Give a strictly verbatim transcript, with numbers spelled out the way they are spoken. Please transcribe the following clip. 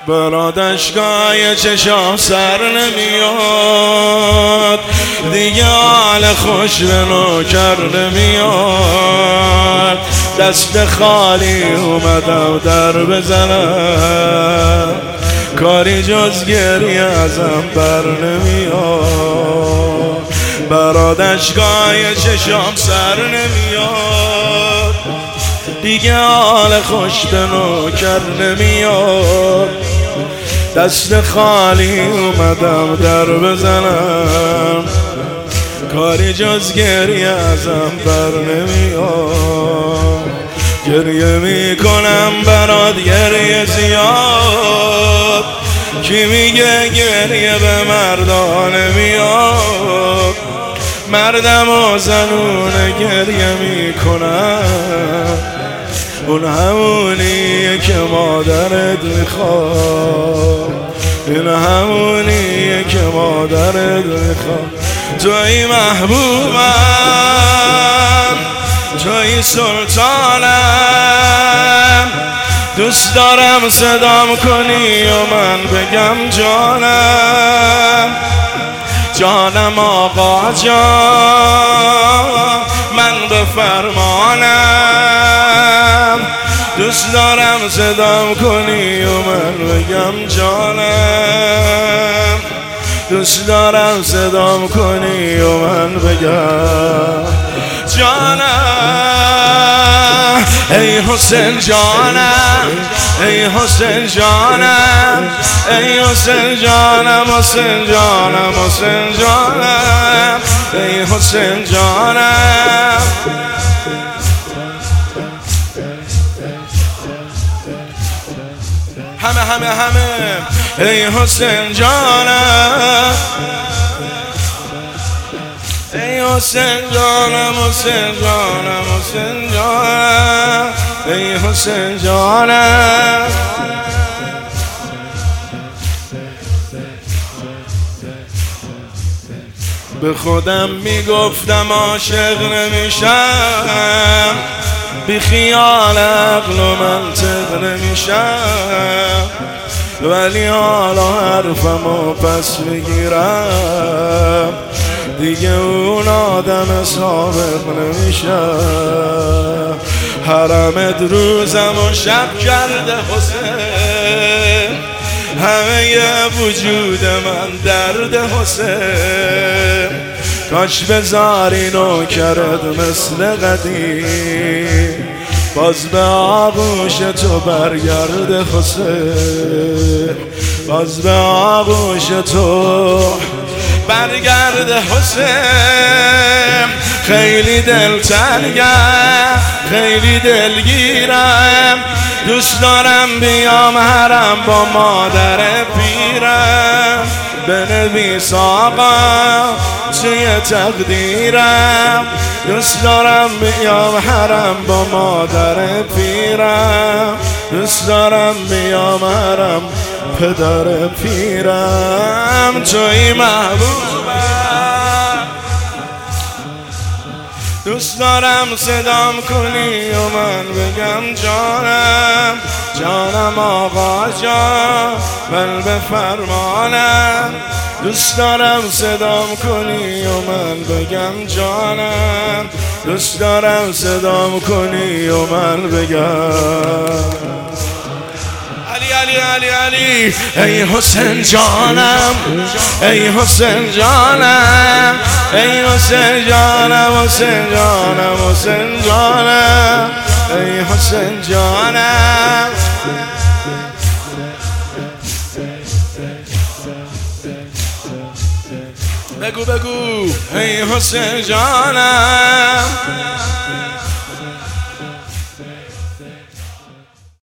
برادشگاه چشام سر نمیاد، دیگه حال خوش به نوکر نمیاد. دست خالی اومدم در بزنم، کاری جز گریه ازم بر نمیاد. برادشگاه چشام سر نمیاد، دیگه حال خوش به نوکر نمیاد. دست خالی اومدم در بزنم، کاری جز گریه ازم بر نمیاد. گریه میکنم برات گریه زیاد، کی میگه گریه به مردان نمیاد؟ مردم و زنونه گریه میکنن، اون همونیه که مادرت میخواد، این همونیه که مادرت میخواد. توی محبوبم، توی سلطانم، دوست دارم صدام کنی و من بگم جانم. جانم آقا جان، من به فرمانم. دوست دارم صدام کنی و من بگم جانم. دوست دارم صدام کنی و من بگم جانم. ای حسین جانم، ای حسین جانم، ای حسین جانم، حسین جانم، حسین جانم، ای حسین جانم. همه همه همه ای حسین جانم، ای حسین جانم، حسین جانم، حسین جانم، ای حسین جانم. به خودم میگفتم عاشق نمیشم، بی خیال عقل و منطق نمیشم، ولی حالا حرفمو پس بگیرم، دیگه اون آدم سابق نمیشم. حرمت روزم و شب کرده حسین، همه وجود من درد حسین. کاش بذاری نوکرت مثل قدیم، باز به آغوش تو برگرد حسین، باز به آغوش تو برگرد حسین. خیلی دلتنگم، خیلی دلگیرم، دوست دارم بیام حرم با مادر پیرم. بنویس آقا توی تقدیرم، دوست دارم بیام حرم با مادر پیرم. دوست دارم بیام حرم پدر پیرم. توی محبوبم، دوست دارم صدام کنی و من بگم جانم. جانم آقا جان، من به فرمانم. دوست دارم صدام کنی و من بگم جانم. دوست دارم صدام کنی و من بگم علی علی علی علی. ای حسین جانم، ای حسین جانم، ای حسین جانم، حسین جانم، حسین جانم، ای حسین جانم. بگو بگو ای حسین جانم.